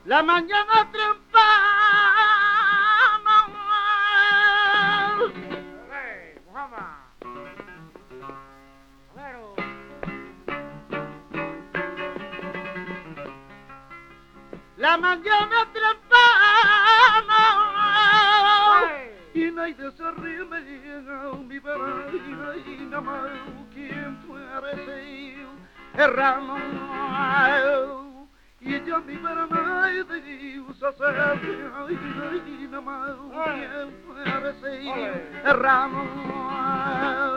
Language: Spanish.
La mañana temprano. Hey, Muhammad. Claro. La mañana temprano. Y nadie se ríe, me llega mi barriga y no más quien fuera ese erramo. Y ella mi barriga y Dios hace y no más quien fuera ese erramo.